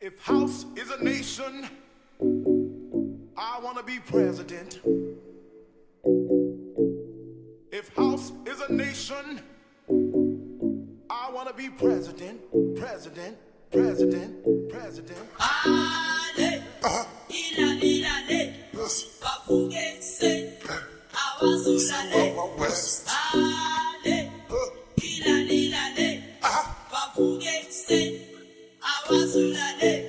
If house is a nation, I want to be president. If house is a nation, I want to be president, president, president, president. Ale, ilalilale, bafungese, awazulale. Ale, ilalilale, bafungese, awazulale.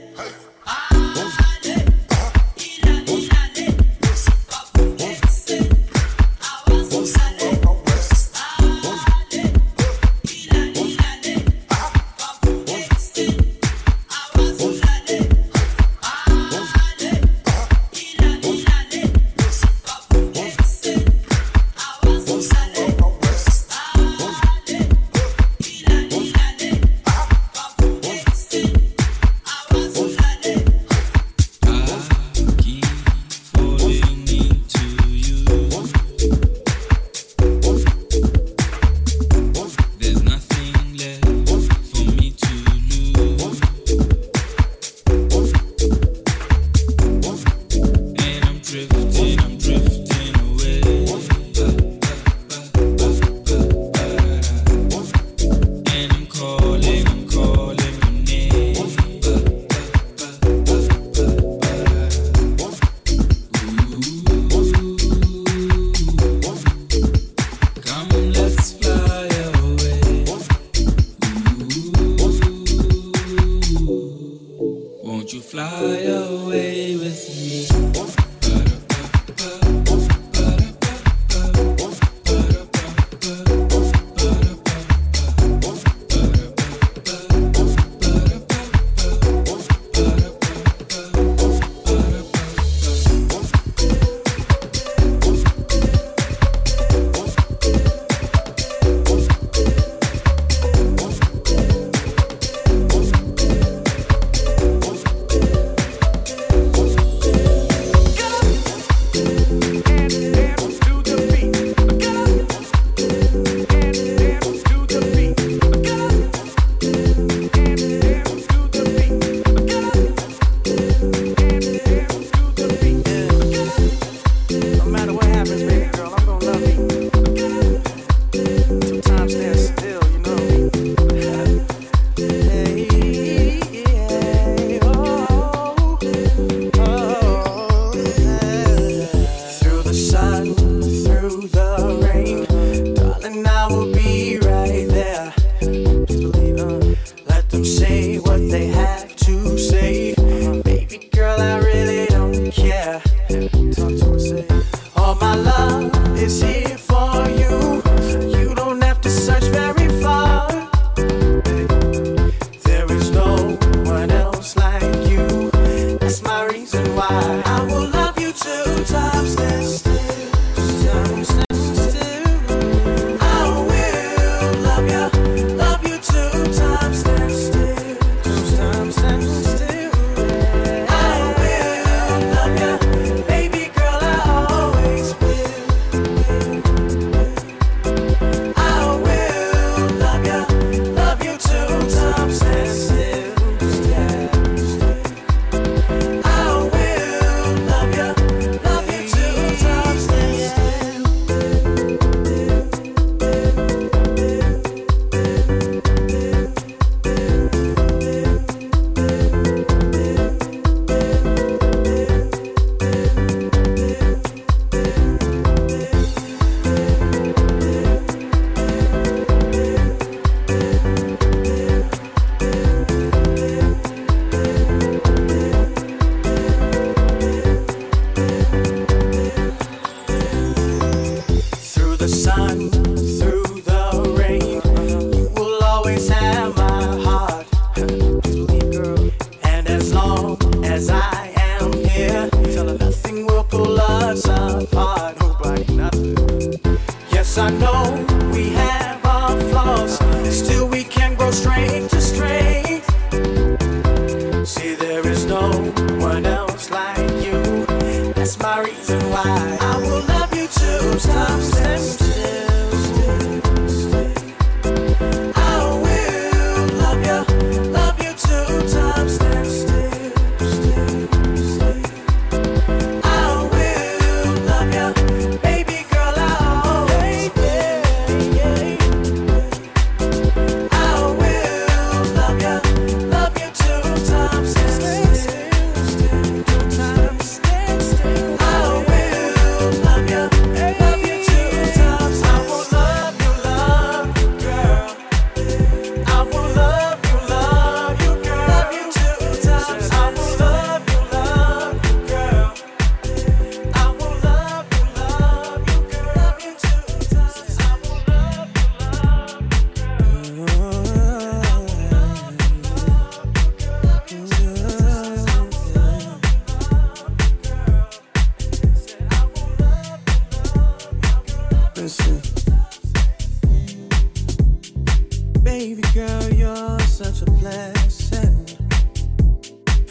Love you 2 times 10.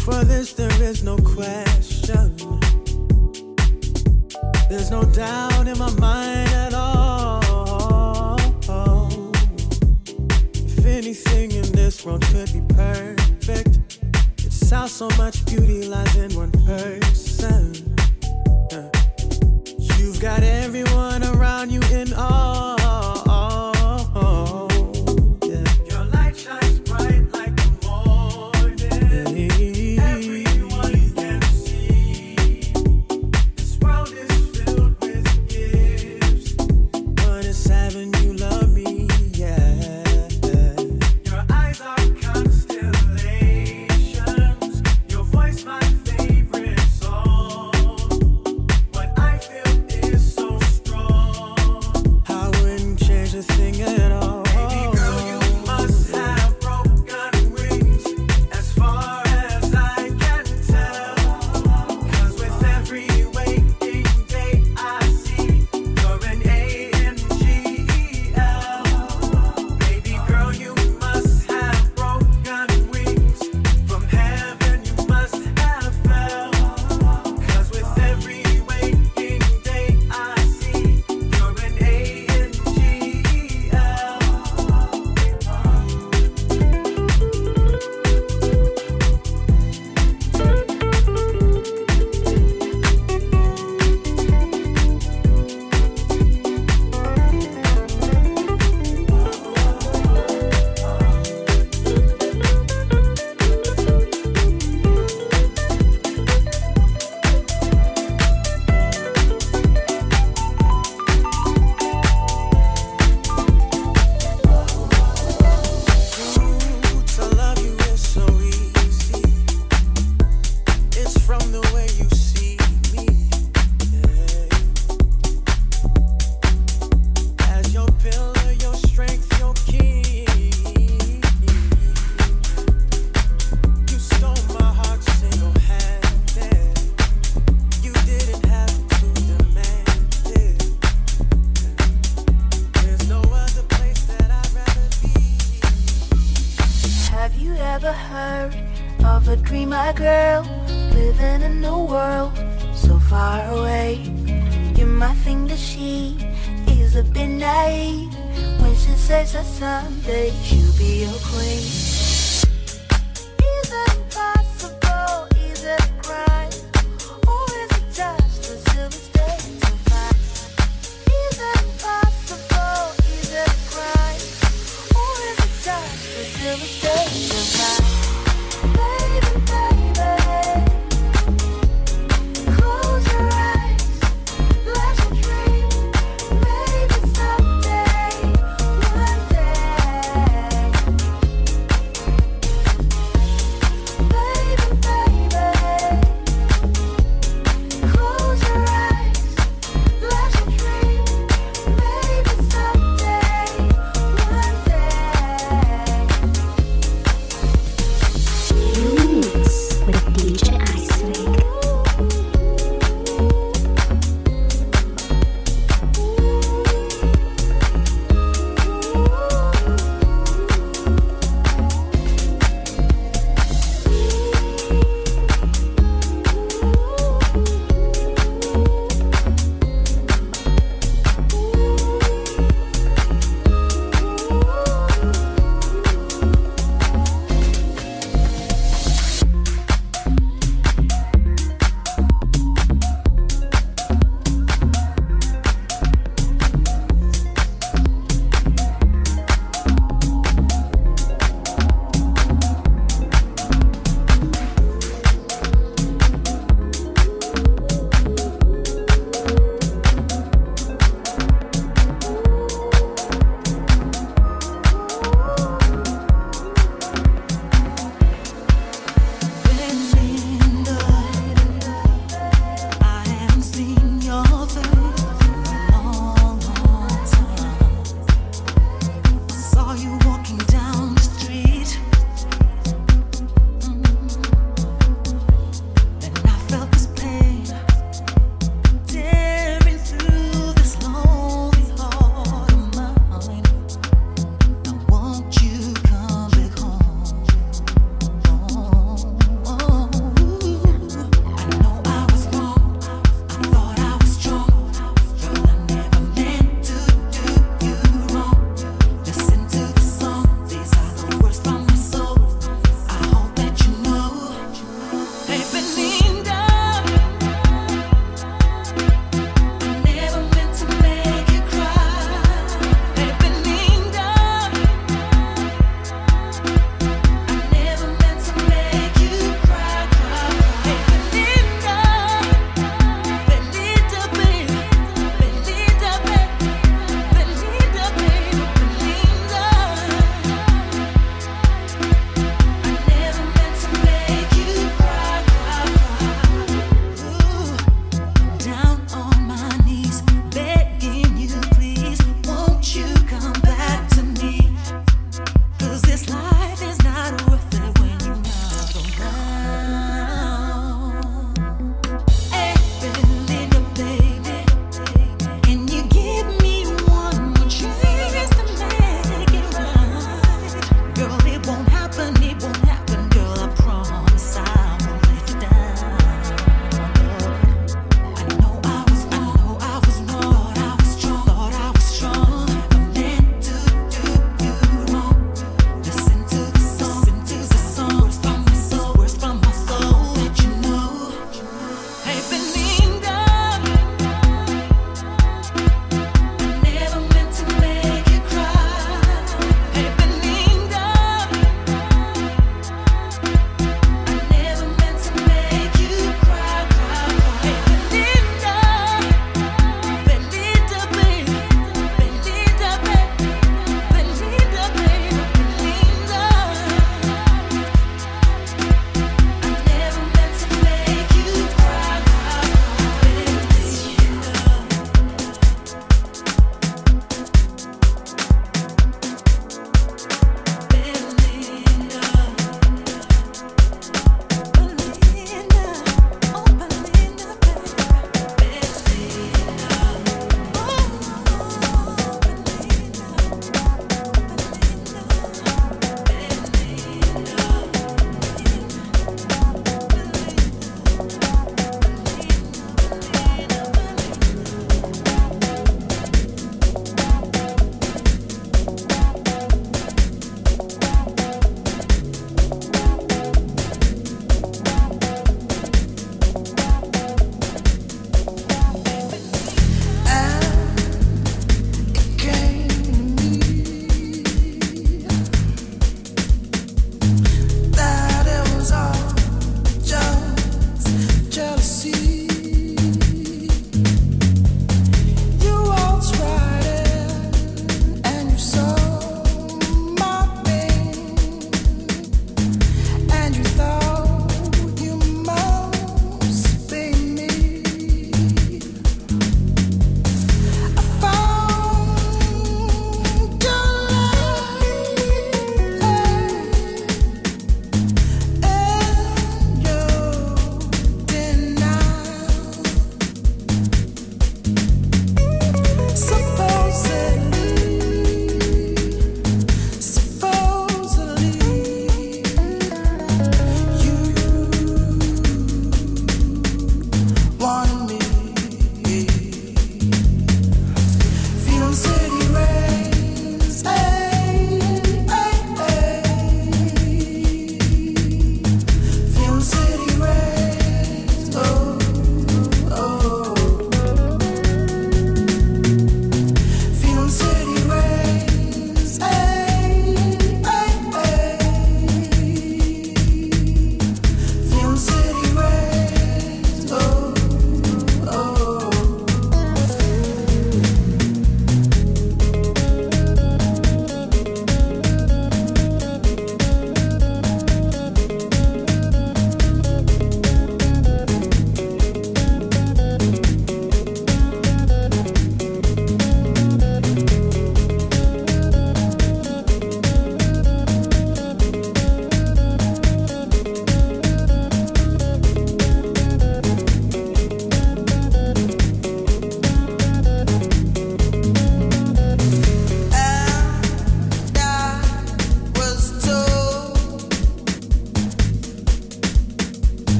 For this there is no question. There's no doubt in my mind at all. If anything in this world could be perfect, it's how so much beauty lies in one person. You've got everyone around you in awe.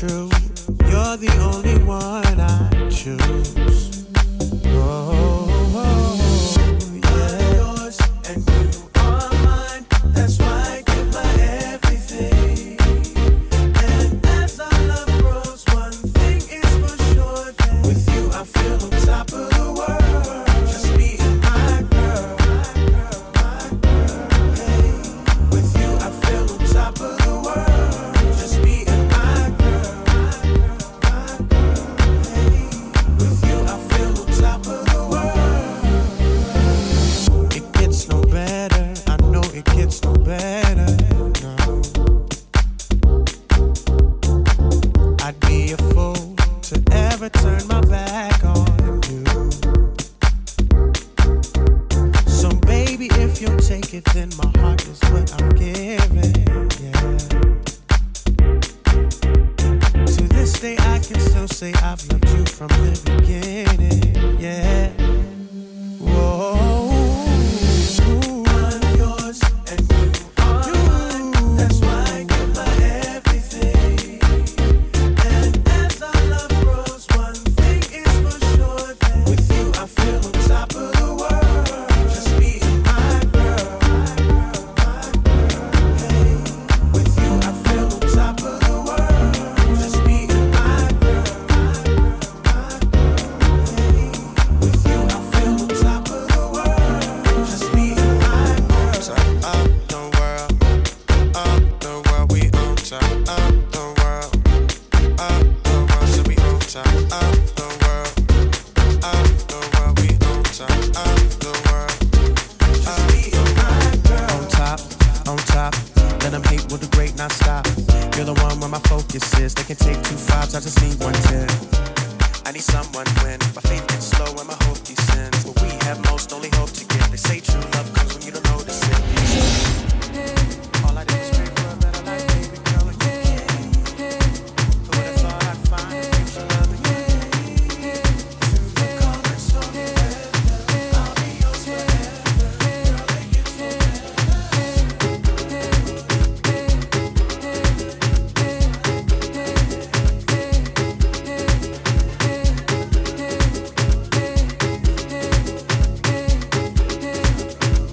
true. You're the only one I choose. Oh, yeah. Yours and you are mine. That's why I give my everything. And as our love grows, one thing is for sure. That with you I feel on top of the world. Just me and my girl, my girl. Hey, with you I feel on top of the world. Just me and my girl, my girl. Hey, with you I feel on top of the world. It gets no better. I know it gets no better. No. I'd be a fool to ever turn my back on you. So baby, if you'll take it, then my heart is what I'm giving. Yeah. To this day, I can still say I've loved you from the beginning. Yeah. Whoa. I'm yours and you are mine. That's why I give my everything. And as our love grows, one thing is for sure. That with you I feel on top of the world. Just me and my girl, my girl. Hey, with you I feel on top of the world. Just me and my girl, my girl. Hey, with you I feel on top of the world. Just me and my girl. So up the world, we on top. Up the world, so we on top. Up the world, we on top. Up the world, just me and my girl. On top, let them hate with the great not stop. You're the one where my focus is. They can take 2 5s, I just need 1 10. I need someone when my faith gets slow and my hope descends. What we have most only hope to get. They say true love comes when you don't notice it. All I did was pray for a better life, baby girl, and you came. Who would have thought I'd find a future love again? Through the colors of the weather, I'll be yours forever. Girl, it gets no better.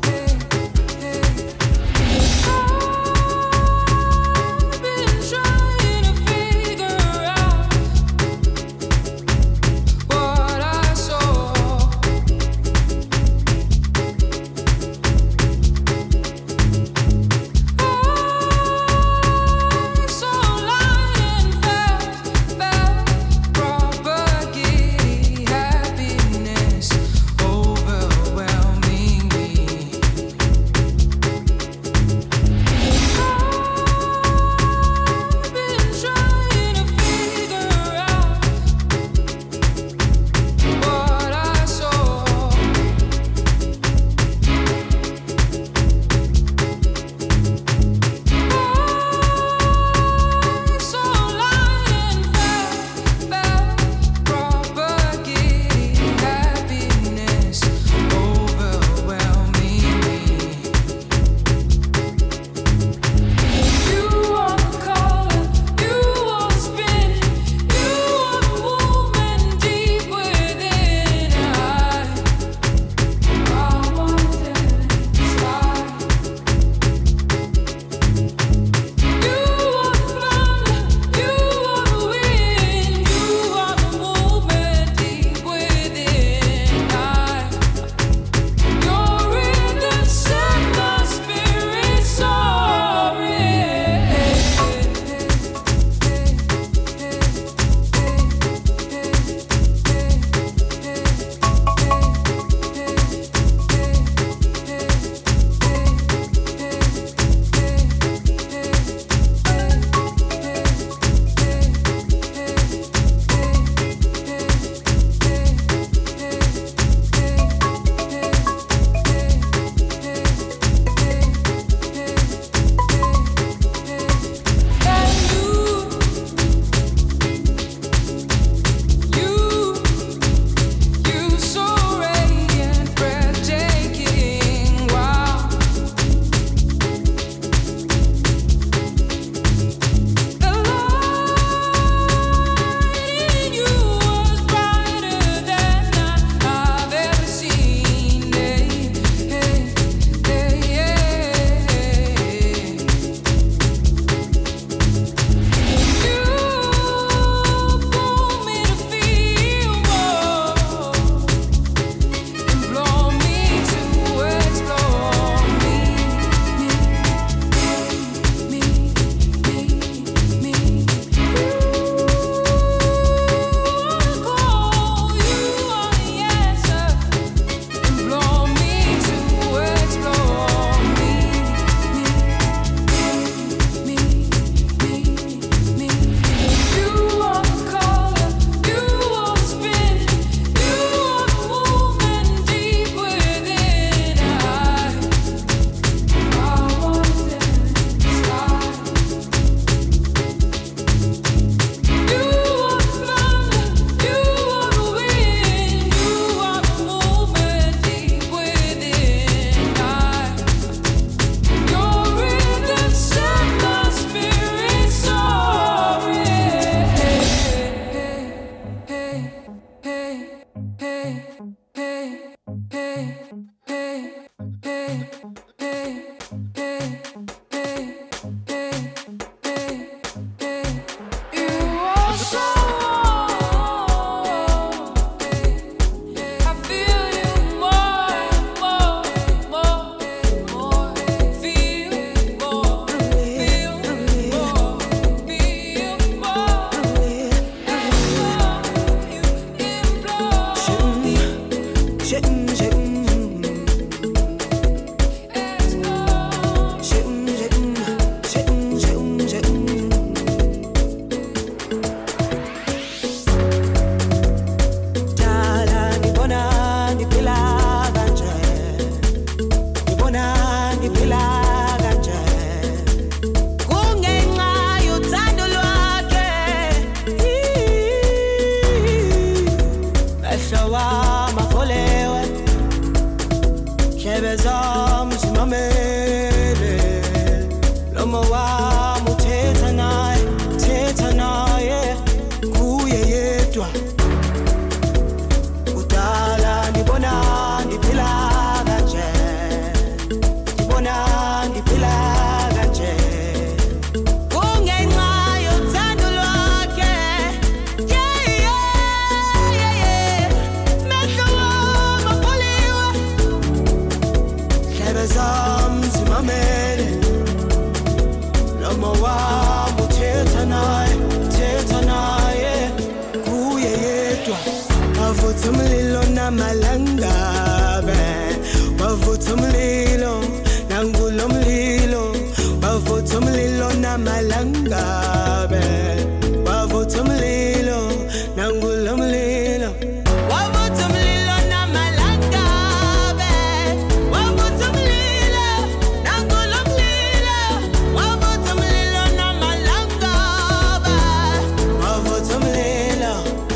ngabe wavutha umlilo nangulo mlilo wavutha umlilo namalangabe wavutha umlilo nangulo mlilo wavutha umlilo namalangabe wavutha umlilo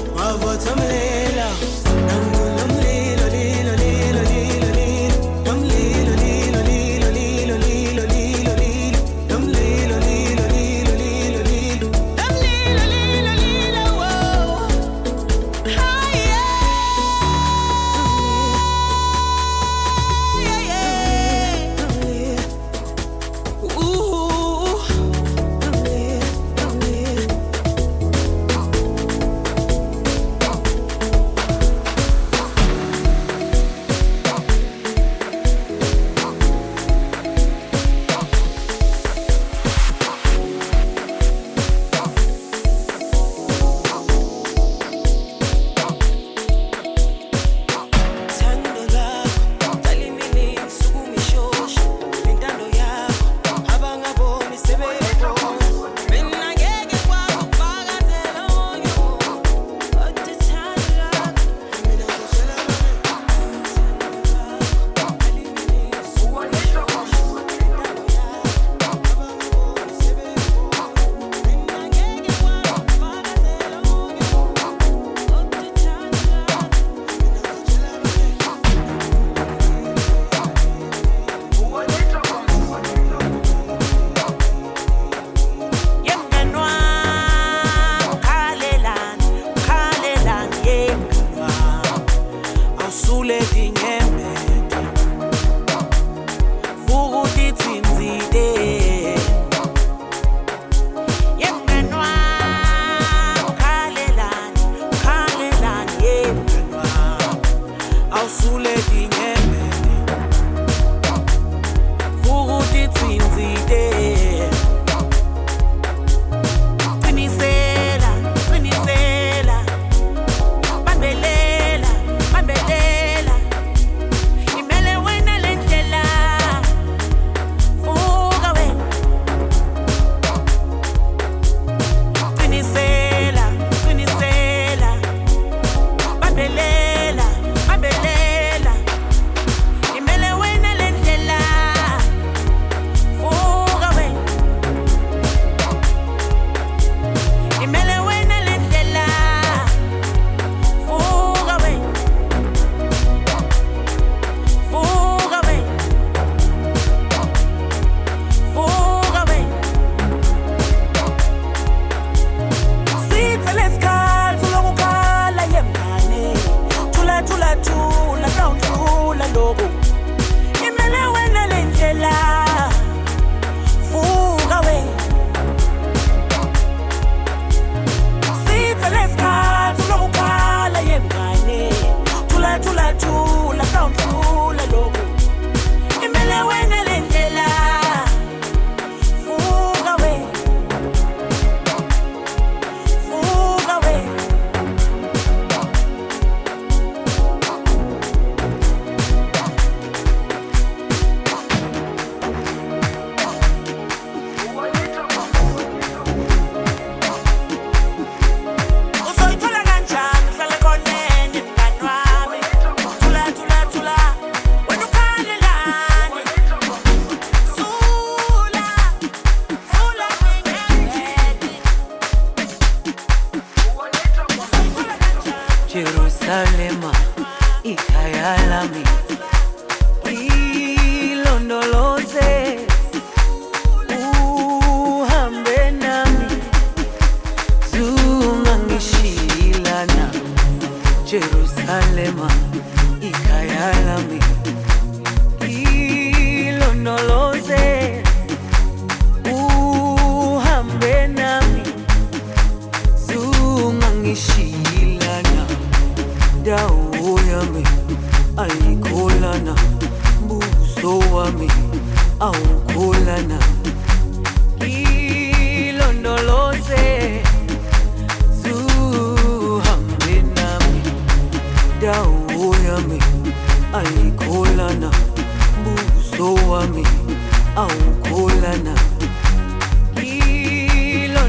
nangulo mlilo lilo lilo lilo lilo nomlilo lilo lilo lilo lilo lilo lilo nomlilo lilo lilo lilo lilo nomlilo lilo lilo whoa higher Jerusalema ikhaya lami ilondoloze uhambe nami zungangishilana Jerusalema ikhaya lami ilondoloze uhambe nami zungangishilana dawo yami ayikholana buso wami awukholana ilondoloze zuhambe nami dawo yami ayikholana buso wami awukholana ilondoloze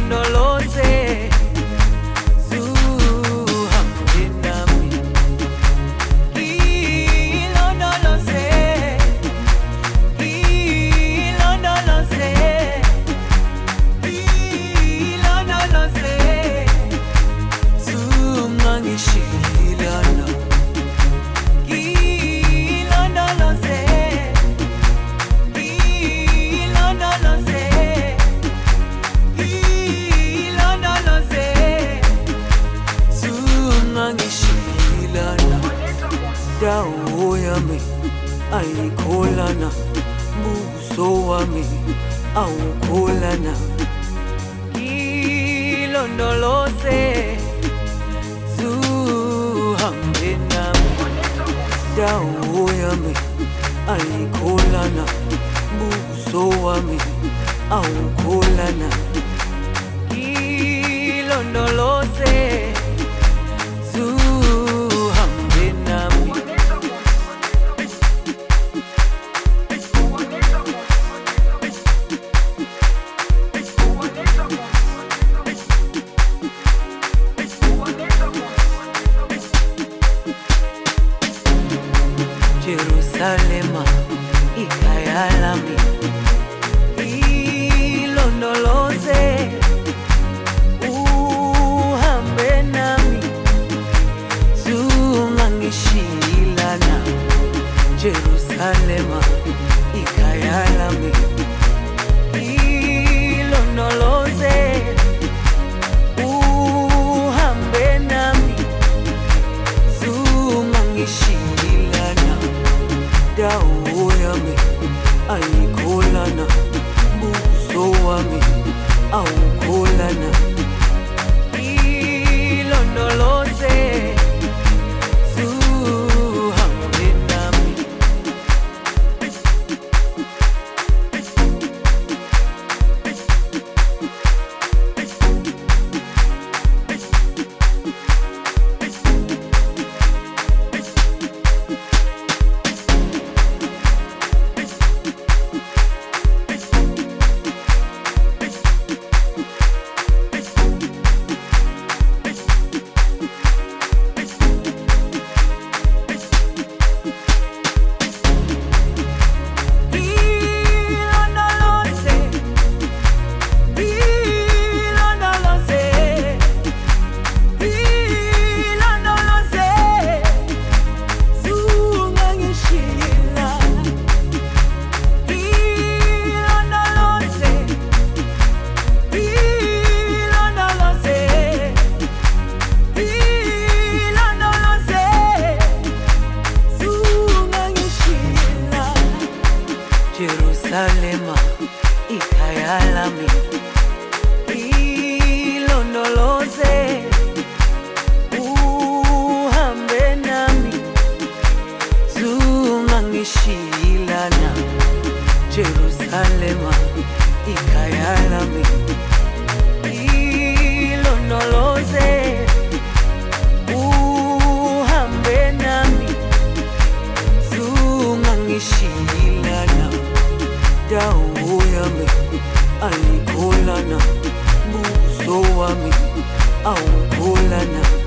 wami awukholana ilondoloze zuhambe nami dawo yami ayikholana buso wami awukholana ilondoloze zuhambe nami Jerusalema ikhaya lami ilondoloze uhambe nami zungangishilana Jerusalema ikhaya lami ilondoloze uhambe nami zungangishilana dawo yami ayikholana buso wami awukholana ilondoloze zuhambe nami Jerusalema ikhaya lami ilondoloze uhambe nami zungangishilana Jerusalema ikhaya lami ilondoloze uhambe nami zungangishilana dawo yami ayikholana buso wami awukholana